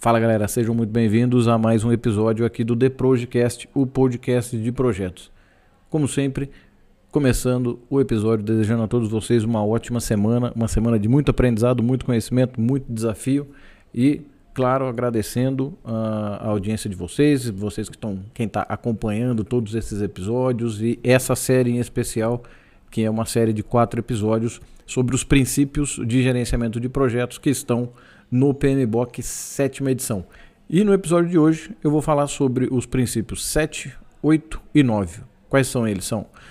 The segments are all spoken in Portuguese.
Fala galera, sejam muito bem-vindos a mais um episódio aqui do The Projecast, o podcast de projetos. Como sempre, começando o episódio desejando a todos vocês uma ótima semana, uma semana de muito aprendizado, muito conhecimento, muito desafio e, claro, agradecendo a audiência de vocês que quem está acompanhando todos esses episódios e essa série em especial, que é uma série de 4 episódios sobre os princípios de gerenciamento de projetos que estão no PMBOK 7ª edição. E no episódio de hoje eu vou falar sobre os princípios 7, 8 e 9. Quais são eles?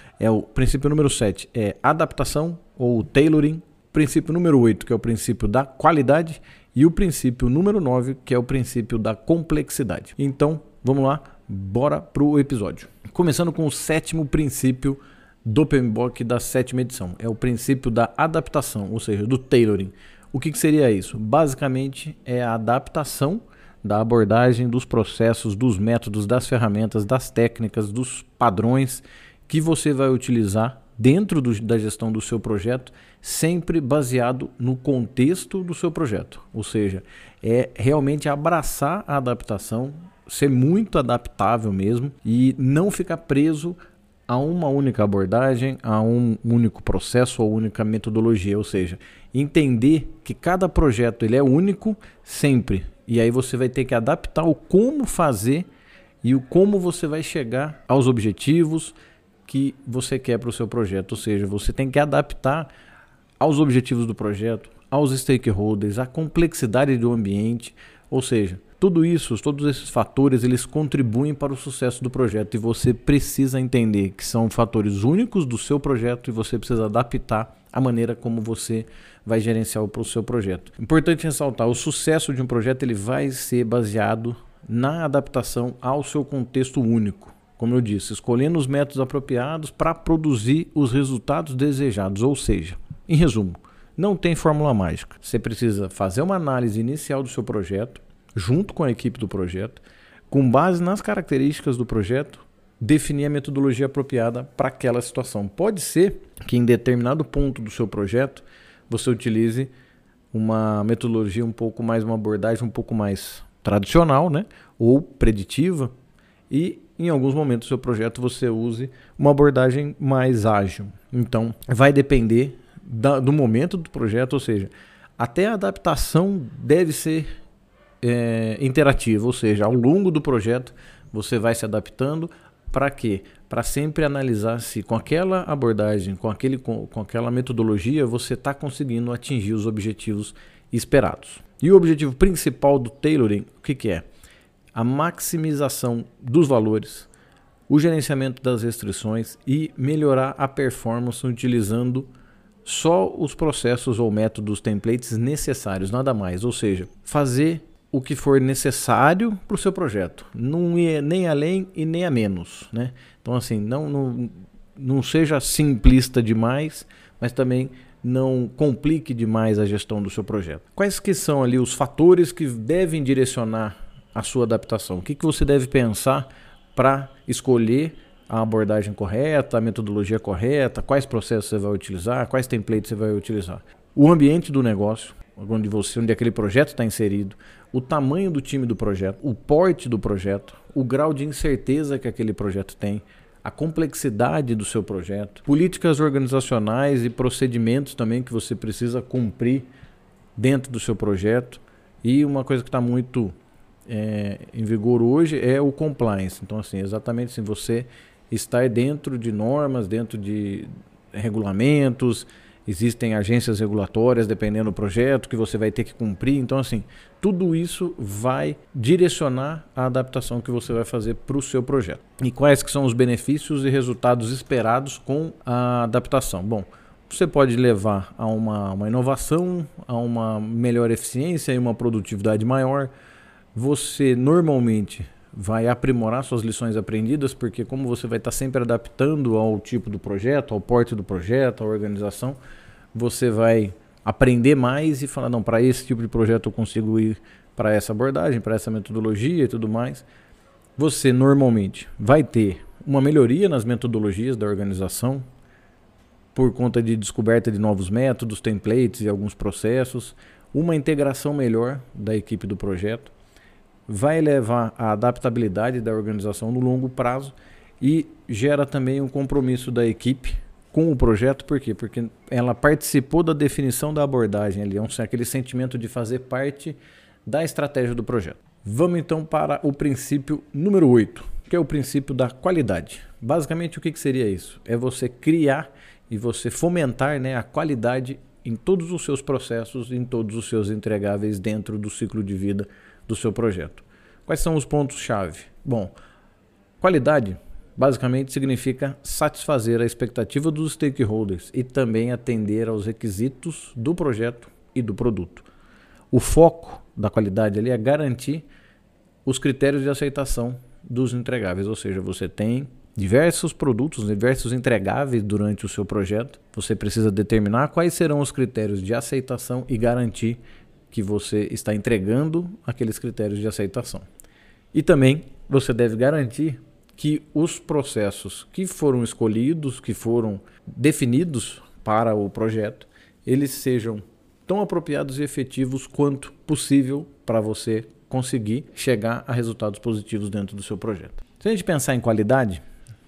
O princípio número 7 é adaptação ou tailoring, princípio número 8 que é o princípio da qualidade e o princípio número 9 que é o princípio da complexidade. Então vamos lá, bora pro episódio. Começando com o 7º princípio do PMBOK da 7ª edição, é o princípio da adaptação, ou seja, do tailoring. O que seria isso? Basicamente é a adaptação da abordagem, dos processos, dos métodos, das ferramentas, das técnicas, dos padrões que você vai utilizar dentro da gestão do seu projeto, sempre baseado no contexto do seu projeto. Ou seja, é realmente abraçar a adaptação, ser muito adaptável mesmo e não ficar preso a uma única abordagem, a um único processo ou única metodologia, ou seja, entender que cada projeto ele é único sempre, e aí você vai ter que adaptar o como fazer e o como você vai chegar aos objetivos que você quer para o seu projeto, ou seja, você tem que adaptar aos objetivos do projeto, aos stakeholders, à complexidade do ambiente, ou seja, tudo isso, todos esses fatores, eles contribuem para o sucesso do projeto e você precisa entender que são fatores únicos do seu projeto e você precisa adaptar a maneira como você vai gerenciar o seu projeto. Importante ressaltar, o sucesso de um projeto ele vai ser baseado na adaptação ao seu contexto único. Como eu disse, escolhendo os métodos apropriados para produzir os resultados desejados, ou seja, em resumo, não tem fórmula mágica. Você precisa fazer uma análise inicial do seu projeto, junto com a equipe do projeto, com base nas características do projeto, definir a metodologia apropriada para aquela situação. Pode ser que em determinado ponto do seu projeto você utilize uma metodologia uma abordagem um pouco mais tradicional, né? Ou preditiva, e em alguns momentos do seu projeto você use uma abordagem mais ágil. Então vai depender do momento do projeto, ou seja, até a adaptação deve ser interativa, ou seja, ao longo do projeto você vai se adaptando. Para quê? Para sempre analisar se com aquela abordagem, com aquela metodologia, você está conseguindo atingir os objetivos esperados. E o objetivo principal do tailoring, o que é? A maximização dos valores, o gerenciamento das restrições e melhorar a performance utilizando só os processos ou métodos templates necessários, nada mais. Ou seja, fazer o que for necessário para o seu projeto, não é nem além e nem a menos, né? Então assim, não seja simplista demais, mas também não complique demais a gestão do seu projeto. Quais que são ali os fatores que devem direcionar a sua adaptação? O que você deve pensar para escolher a abordagem correta, a metodologia correta, quais processos você vai utilizar, quais templates você vai utilizar? O ambiente do negócio, onde aquele projeto está inserido, o tamanho do time do projeto, o porte do projeto, o grau de incerteza que aquele projeto tem, a complexidade do seu projeto, políticas organizacionais e procedimentos também que você precisa cumprir dentro do seu projeto. E uma coisa que está muito em vigor hoje é o compliance. Então assim, exatamente assim, você estar dentro de normas, dentro de regulamentos. Existem agências regulatórias, dependendo do projeto, que você vai ter que cumprir. Então, assim, tudo isso vai direcionar a adaptação que você vai fazer para o seu projeto. E quais que são os benefícios e resultados esperados com a adaptação? Bom, você pode levar a uma inovação, a uma melhor eficiência e uma produtividade maior. Você normalmente vai aprimorar suas lições aprendidas, porque como você vai estar sempre adaptando ao tipo do projeto, ao porte do projeto, à organização, você vai aprender mais e falar, não, para esse tipo de projeto eu consigo ir para essa abordagem, para essa metodologia e tudo mais. Você normalmente vai ter uma melhoria nas metodologias da organização, por conta de descoberta de novos métodos, templates e alguns processos, uma integração melhor da equipe do projeto. vai elevar a adaptabilidade da organização no longo prazo e gera também um compromisso da equipe com o projeto. Por quê? Porque ela participou da definição da abordagem ali, aquele sentimento de fazer parte da estratégia do projeto. Vamos então para o princípio número 8, que é o princípio da qualidade. Basicamente, o que seria isso? É você criar e você fomentar, né, a qualidade em todos os seus processos, em todos os seus entregáveis dentro do ciclo de vida do seu projeto. Quais são os pontos-chave? Bom, qualidade basicamente significa satisfazer a expectativa dos stakeholders e também atender aos requisitos do projeto e do produto. O foco da qualidade ali é garantir os critérios de aceitação dos entregáveis, ou seja, você tem diversos produtos, diversos entregáveis durante o seu projeto. Você precisa determinar quais serão os critérios de aceitação e garantir que você está entregando aqueles critérios de aceitação. E também você deve garantir que os processos que foram escolhidos, que foram definidos para o projeto, eles sejam tão apropriados e efetivos quanto possível para você conseguir chegar a resultados positivos dentro do seu projeto. Se a gente pensar em qualidade,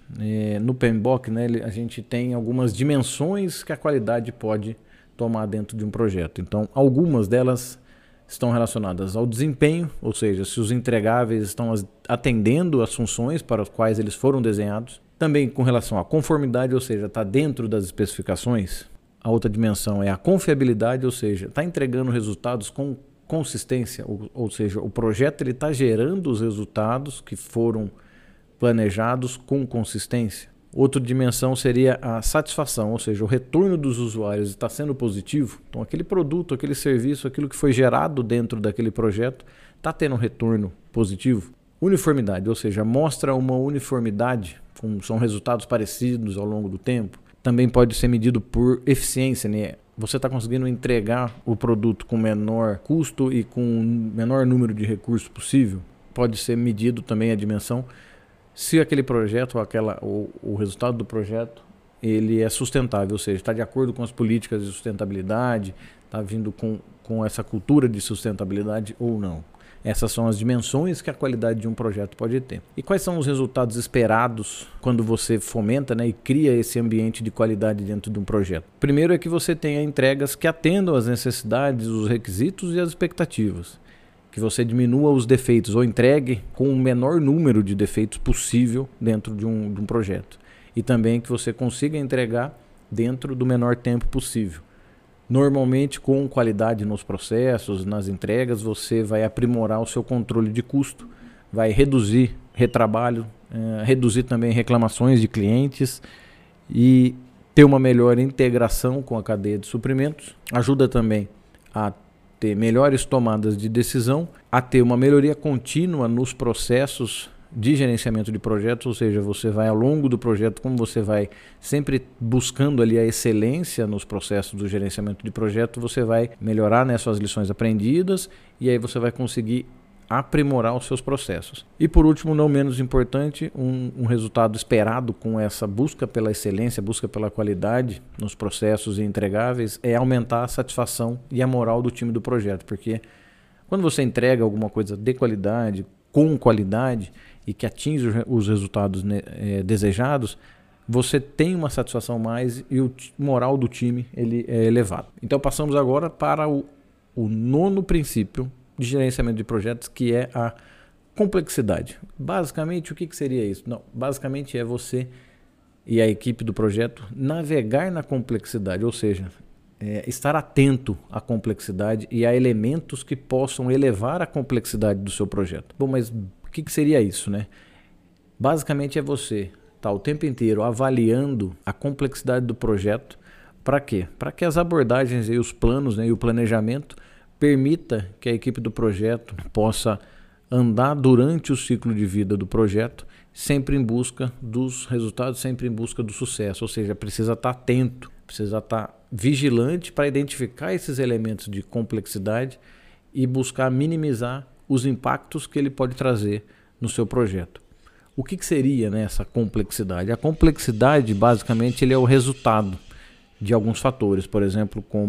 no PMBOK, né, a gente tem algumas dimensões que a qualidade pode tomar dentro de um projeto. Então, algumas delas estão relacionadas ao desempenho, ou seja, se os entregáveis estão atendendo às funções para as quais eles foram desenhados. Também com relação à conformidade, ou seja, está dentro das especificações. A outra dimensão é a confiabilidade, ou seja, está entregando resultados com consistência, ou seja, o projeto está gerando os resultados que foram planejados com consistência. Outra dimensão seria a satisfação, ou seja, o retorno dos usuários está sendo positivo. Então, aquele produto, aquele serviço, aquilo que foi gerado dentro daquele projeto está tendo um retorno positivo. Uniformidade, ou seja, mostra uma uniformidade, são resultados parecidos ao longo do tempo. Também pode ser medido por eficiência, né? Você está conseguindo entregar o produto com menor custo e com o menor número de recursos possível. Pode ser medido também a dimensão se aquele projeto ou o resultado do projeto ele é sustentável, ou seja, está de acordo com as políticas de sustentabilidade, está vindo com essa cultura de sustentabilidade ou não. Essas são as dimensões que a qualidade de um projeto pode ter. E quais são os resultados esperados quando você fomenta, né, e cria esse ambiente de qualidade dentro de um projeto? Primeiro é que você tenha entregas que atendam às necessidades, os requisitos e as expectativas. Que você diminua os defeitos ou entregue com o menor número de defeitos possível dentro de um projeto. E também que você consiga entregar dentro do menor tempo possível. Normalmente, com qualidade nos processos, nas entregas, você vai aprimorar o seu controle de custo, vai reduzir retrabalho, reduzir também reclamações de clientes e ter uma melhor integração com a cadeia de suprimentos. Ajuda também a ter melhores tomadas de decisão, a ter uma melhoria contínua nos processos de gerenciamento de projetos, ou seja, você vai ao longo do projeto, como você vai sempre buscando ali a excelência nos processos do gerenciamento de projeto, você vai melhorar, né, suas lições aprendidas e aí você vai conseguir aprimorar os seus processos. E por último, não menos importante, um resultado esperado com essa busca pela excelência, busca pela qualidade nos processos e entregáveis é aumentar a satisfação e a moral do time do projeto, porque quando você entrega alguma coisa de qualidade, com qualidade e que atinge os resultados desejados, você tem uma satisfação mais e o moral do time ele é elevado. Então passamos agora para o nono princípio de gerenciamento de projetos, que é a complexidade. Basicamente, o que seria isso? Não, basicamente é você e a equipe do projeto navegar na complexidade, ou seja, estar atento à complexidade e a elementos que possam elevar a complexidade do seu projeto. Bom, mas o que seria isso, né? Basicamente é você estar o tempo inteiro avaliando a complexidade do projeto. Para quê? Para que as abordagens e os planos, né, e o planejamento permita que a equipe do projeto possa andar durante o ciclo de vida do projeto, sempre em busca dos resultados, sempre em busca do sucesso. Ou seja, precisa estar atento, precisa estar vigilante para identificar esses elementos de complexidade e buscar minimizar os impactos que ele pode trazer no seu projeto. O que seria, né, essa complexidade? A complexidade, basicamente, ele é o resultado de alguns fatores, por exemplo, como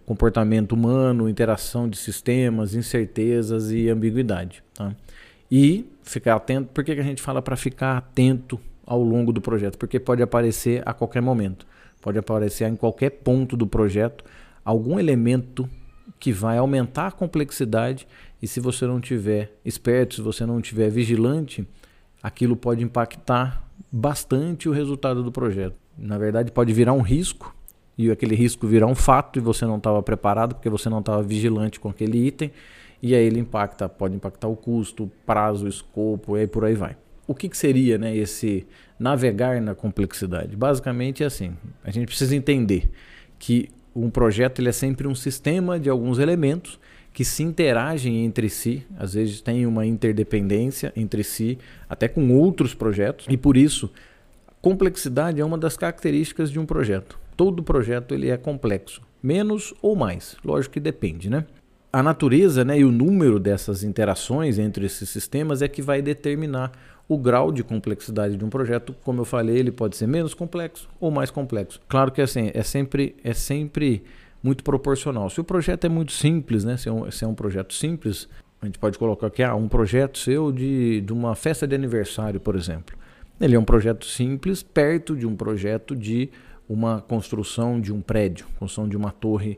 comportamento humano, interação de sistemas, incertezas e ambiguidade. Tá? E ficar atento. Por que a gente fala para ficar atento ao longo do projeto? Porque pode aparecer a qualquer momento. Pode aparecer em qualquer ponto do projeto algum elemento que vai aumentar a complexidade, e se você não tiver esperto, se você não tiver vigilante, aquilo pode impactar bastante o resultado do projeto. Na verdade, pode virar um risco, e aquele risco virar um fato, e você não estava preparado porque você não estava vigilante com aquele item, e aí ele pode impactar o custo, o prazo, o escopo, e aí por aí vai. O que seria, né, esse navegar na complexidade? Basicamente é assim, a gente precisa entender que um projeto ele é sempre um sistema de alguns elementos que se interagem entre si, às vezes tem uma interdependência entre si, até com outros projetos, e por isso complexidade é uma das características de um projeto. Todo projeto ele é complexo, menos ou mais, lógico que depende, né? A natureza, né, e o número dessas interações entre esses sistemas é que vai determinar o grau de complexidade de um projeto. Como eu falei, ele pode ser menos complexo ou mais complexo. Claro que assim, é sempre muito proporcional. Se o projeto é muito simples, né, se é um projeto simples, a gente pode colocar aqui um projeto seu de uma festa de aniversário, por exemplo. Ele é um projeto simples perto de um projeto de uma construção de um prédio, construção de uma torre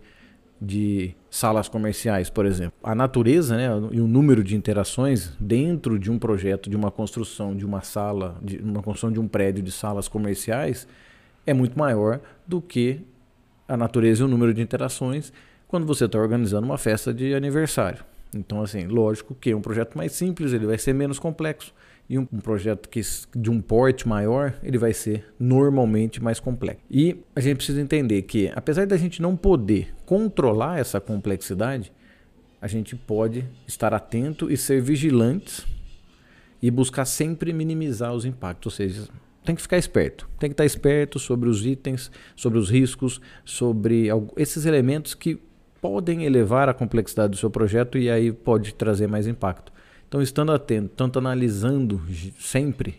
de salas comerciais, por exemplo. A natureza, né, e o número de interações dentro de um projeto, de uma construção de uma sala, de uma construção de um prédio de salas comerciais é muito maior do que a natureza e o número de interações quando você está organizando uma festa de aniversário. Então, assim, lógico que um projeto mais simples ele vai ser menos complexo, e um projeto de um porte maior, ele vai ser normalmente mais complexo. E a gente precisa entender que, apesar da gente não poder controlar essa complexidade, a gente pode estar atento e ser vigilantes e buscar sempre minimizar os impactos. Ou seja, tem que ficar esperto. Tem que estar esperto sobre os itens, sobre os riscos, sobre esses elementos que podem elevar a complexidade do seu projeto e aí pode trazer mais impacto. Então, estando atento, tanto analisando sempre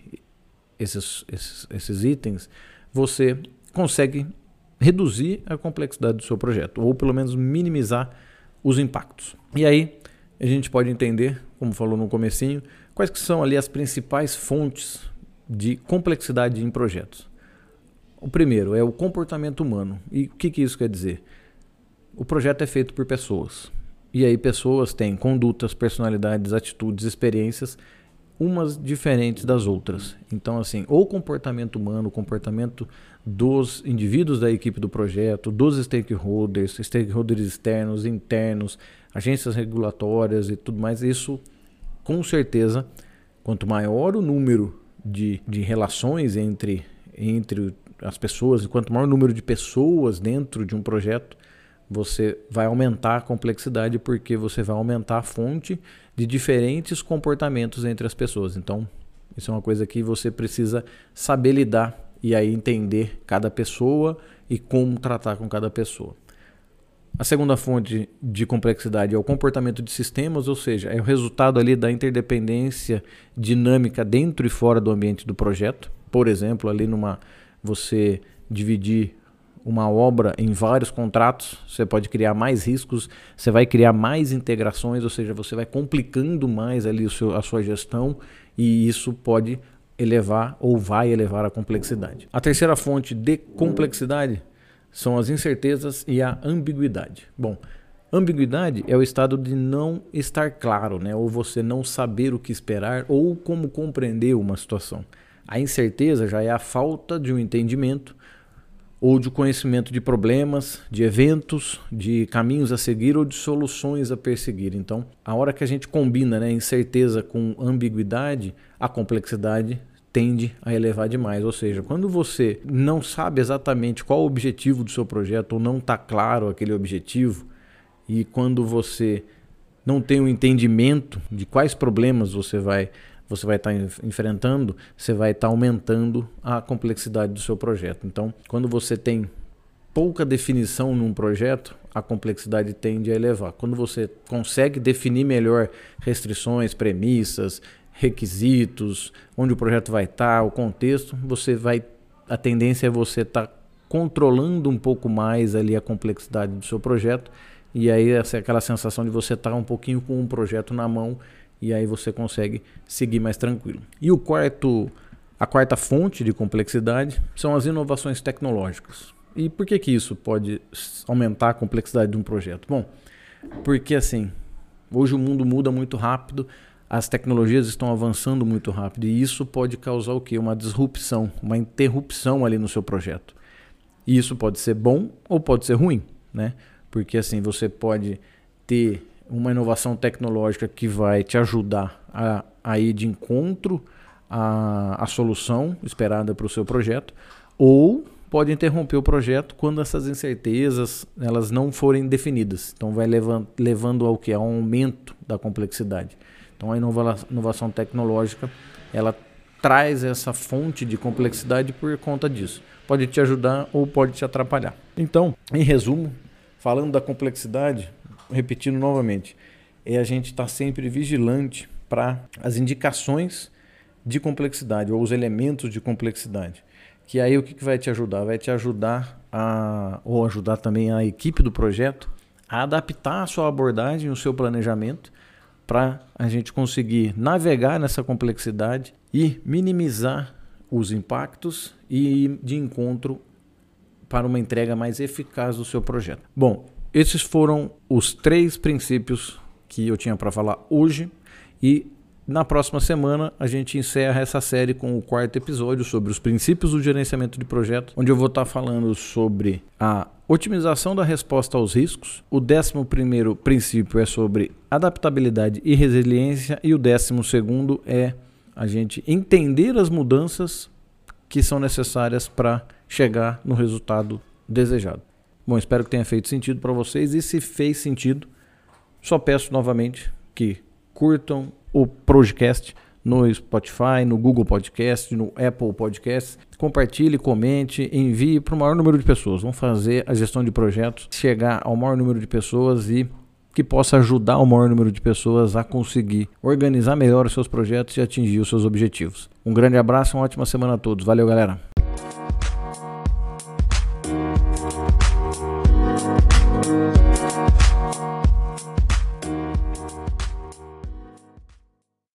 esses itens, você consegue reduzir a complexidade do seu projeto, ou pelo menos minimizar os impactos. E aí, a gente pode entender, como falou no comecinho, quais que são ali as principais fontes de complexidade em projetos. O primeiro é o comportamento humano. E o que isso quer dizer? O projeto é feito por pessoas. E aí pessoas têm condutas, personalidades, atitudes, experiências, umas diferentes das outras. Então, assim, o comportamento humano, o comportamento dos indivíduos da equipe do projeto, dos stakeholders externos, internos, agências regulatórias e tudo mais, isso, com certeza, quanto maior o número de relações entre as pessoas, e quanto maior o número de pessoas dentro de um projeto, você vai aumentar a complexidade, porque você vai aumentar a fonte de diferentes comportamentos entre as pessoas. Então, isso é uma coisa que você precisa saber lidar e aí entender cada pessoa e como tratar com cada pessoa. A segunda fonte de complexidade é o comportamento de sistemas, ou seja, é o resultado ali da interdependência dinâmica dentro e fora do ambiente do projeto. Por exemplo, ali você dividir uma obra em vários contratos, você pode criar mais riscos, você vai criar mais integrações, ou seja, você vai complicando mais ali a sua gestão, e isso pode elevar ou vai elevar a complexidade. A terceira fonte de complexidade são as incertezas e a ambiguidade. Bom, ambiguidade é o estado de não estar claro, né? Ou você não saber o que esperar ou como compreender uma situação. A incerteza já é a falta de um entendimento ou de conhecimento de problemas, de eventos, de caminhos a seguir ou de soluções a perseguir. Então, a hora que a gente combina, né, incerteza com ambiguidade, a complexidade tende a elevar demais. Ou seja, quando você não sabe exatamente qual o objetivo do seu projeto, ou não está claro aquele objetivo, e quando você não tem um entendimento de quais problemas você vai estar enfrentando, você vai estar aumentando a complexidade do seu projeto. Então, quando você tem pouca definição num projeto, a complexidade tende a elevar. Quando você consegue definir melhor restrições, premissas, requisitos, onde o projeto vai estar, o contexto, a tendência é você estar controlando um pouco mais ali a complexidade do seu projeto, e aí essa é aquela sensação de você estar um pouquinho com um projeto na mão, e aí você consegue seguir mais tranquilo. E a quarta fonte de complexidade são as inovações tecnológicas. E por que isso pode aumentar a complexidade de um projeto? Bom, porque assim, hoje o mundo muda muito rápido, as tecnologias estão avançando muito rápido, e isso pode causar o quê? Uma disrupção, uma interrupção ali no seu projeto. E isso pode ser bom ou pode ser ruim, né? Porque assim, você pode ter uma inovação tecnológica que vai te ajudar a ir de encontro à solução esperada para o seu projeto, ou pode interromper o projeto quando essas incertezas elas não forem definidas. Então vai levando ao que? Ao aumento da complexidade. Então a inovação tecnológica ela traz essa fonte de complexidade por conta disso. Pode te ajudar ou pode te atrapalhar. Então, em resumo, falando da complexidade, repetindo novamente, a gente estar sempre vigilante para as indicações de complexidade ou os elementos de complexidade. Que aí o que vai te ajudar? Vai te ajudar ou ajudar também a equipe do projeto a adaptar a sua abordagem, o seu planejamento, para a gente conseguir navegar nessa complexidade e minimizar os impactos e ir de encontro para uma entrega mais eficaz do seu projeto. Bom, esses foram os 3 princípios que eu tinha para falar hoje, e na próxima semana a gente encerra essa série com o 4º episódio sobre os princípios do gerenciamento de projetos, onde eu vou estar falando sobre a otimização da resposta aos riscos. O 11º princípio é sobre adaptabilidade e resiliência, e o 12º é a gente entender as mudanças que são necessárias para chegar no resultado desejado. Bom, espero que tenha feito sentido para vocês, e se fez sentido, só peço novamente que curtam o podcast no Spotify, no Google Podcast, no Apple Podcast. Compartilhe, comente, envie para o maior número de pessoas. Vamos fazer a gestão de projetos chegar ao maior número de pessoas e que possa ajudar o maior número de pessoas a conseguir organizar melhor os seus projetos e atingir os seus objetivos. Um grande abraço e uma ótima semana a todos. Valeu, galera!